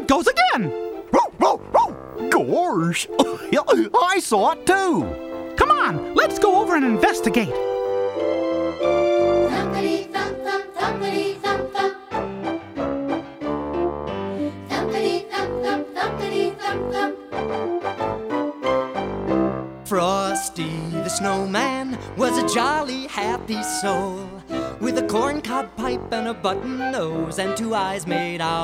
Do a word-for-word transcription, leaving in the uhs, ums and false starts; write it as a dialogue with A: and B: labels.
A: it goes again!
B: Gosh, I saw it too.
A: Come on, let's go over and investigate.
C: Thumpity thump thump, thumpity thump thump. Thumpity thump thump, thumpity thump thump.
D: Frosty the Snowman was a jolly, happy soul with a corncob pipe and a button nose and two eyes made out